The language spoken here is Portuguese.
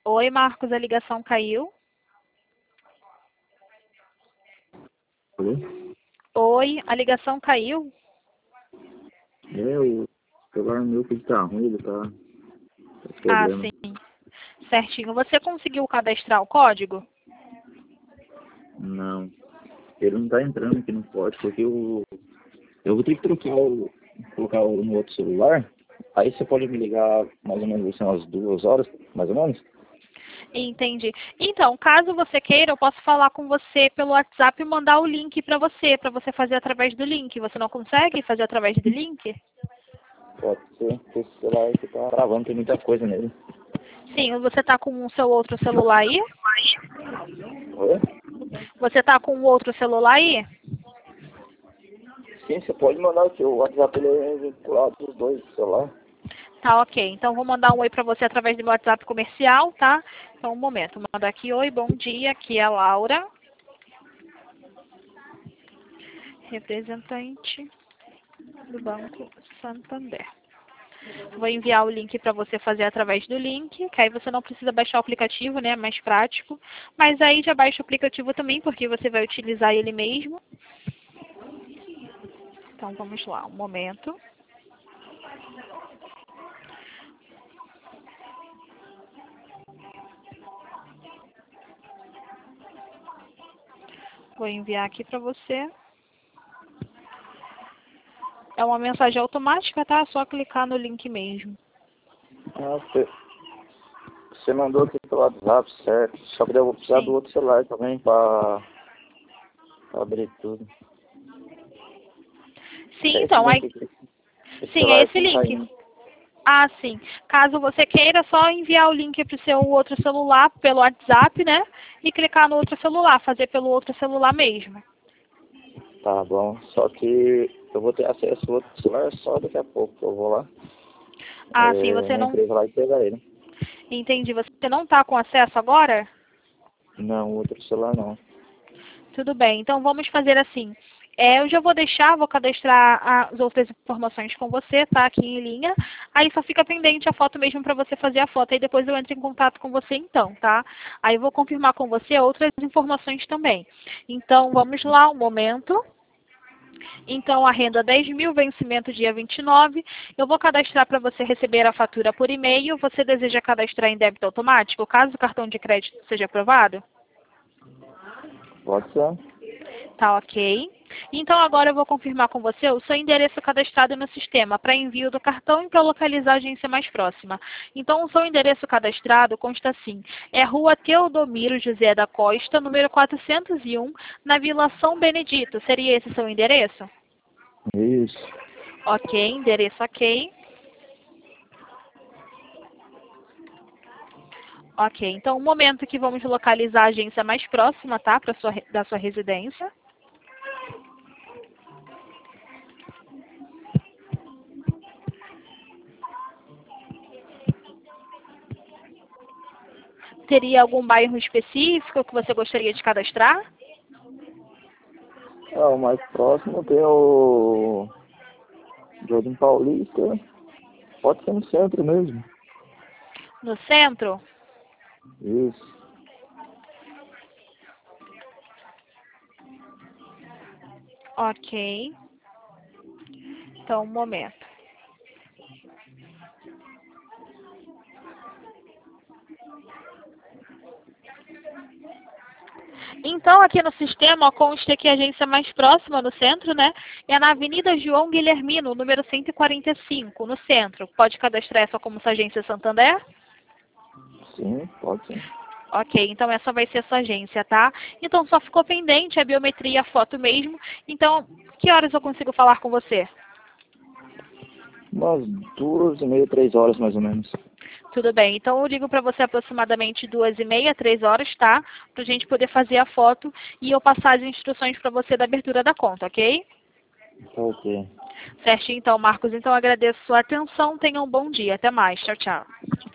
Oi, Marcos, a ligação caiu. Alô? Oi, a ligação caiu. O celular meu que tá ruim, ele tá com Ah, problema. sim. Certinho. Você conseguiu cadastrar o código? Não, ele não tá entrando aqui no pote, porque eu vou ter que colocar no outro celular. Aí você pode me ligar mais ou menos assim, umas 2 horas, mais ou menos? Entendi. Então, caso você queira, eu posso falar com você pelo WhatsApp e mandar o link para você fazer através do link. Você não consegue fazer através do link? Pode ser, porque esse celular que tá travando, tem muita coisa nele. Sim, você está com o seu outro celular aí? Oi? Você está com o outro celular aí? Sim, você pode mandar aqui, o WhatsApp ele é vinculado dos dois celular. Tá, ok. Então, vou mandar um oi para você através do meu WhatsApp comercial, tá? Então, um momento. Vou mandar aqui, oi, bom dia. Aqui é a Laura, representante do Banco Santander. Vou enviar o link para você fazer através do link, que aí você não precisa baixar o aplicativo, né? É mais prático. Mas aí já baixa o aplicativo também, porque você vai utilizar ele mesmo. Então, vamos lá, um momento. Vou enviar aqui para você. É uma mensagem automática, tá? É só clicar no link mesmo. Ah, você mandou aqui pelo WhatsApp, certo? Só que eu vou precisar do Sim. outro celular também pra abrir tudo. Sim, É esse então, aí, link aqui. Esse sim, é celular esse aqui não tá link. indo. Ah, sim. Caso você queira, é só enviar o link para o seu outro celular pelo WhatsApp, né? E clicar no outro celular, fazer pelo outro celular mesmo. Tá bom. Só que eu vou ter acesso ao outro celular só daqui a pouco. Eu vou lá Ah, sim, você na não... empresa lá e pegar ele. Entendi. Você não está com acesso agora? Não, o outro celular não. Tudo bem. Então, vamos fazer assim. Eu já vou cadastrar as outras informações com você, tá? Aqui em linha. Aí só fica pendente a foto mesmo para você fazer a foto. Aí depois eu entro em contato com você então, tá? Aí eu vou confirmar com você outras informações também. Então, vamos lá, um momento. Então, a renda 10 mil, vencimento dia 29. Eu vou cadastrar para você receber a fatura por e-mail. Você deseja cadastrar em débito automático, caso o cartão de crédito seja aprovado? Pode ser. Tá ok. Então, agora eu vou confirmar com você o seu endereço cadastrado no sistema para envio do cartão e para localizar a agência mais próxima. Então, o seu endereço cadastrado consta assim. É Rua Teodomiro José da Costa, número 401, na Vila São Benedito. Seria esse seu endereço? Isso. Ok, endereço ok. Ok, então um momento que vamos localizar a agência mais próxima, tá? Da sua residência. Teria algum bairro específico que você gostaria de cadastrar? O mais próximo tem o Jardim Paulista. Pode ser no centro mesmo. No centro? Isso. Ok. Então, um momento. Então, aqui no sistema, ó, consta que a agência mais próxima no centro, né? É na Avenida João Guilhermino, número 145, no centro. Pode cadastrar essa como sua agência Santander? Sim, pode ser. Ok, então essa vai ser a sua agência, tá? Então, só ficou pendente a biometria e a foto mesmo. Então, que horas eu consigo falar com você? Umas 2h30, 3 horas mais ou menos. Tudo bem. Então eu ligo para você aproximadamente 2h30, 3 horas, tá? Pra gente poder fazer a foto e eu passar as instruções para você da abertura da conta, ok? Tá ok. Certinho, então, Marcos. Então agradeço a sua atenção. Tenha um bom dia. Até mais. Tchau, tchau.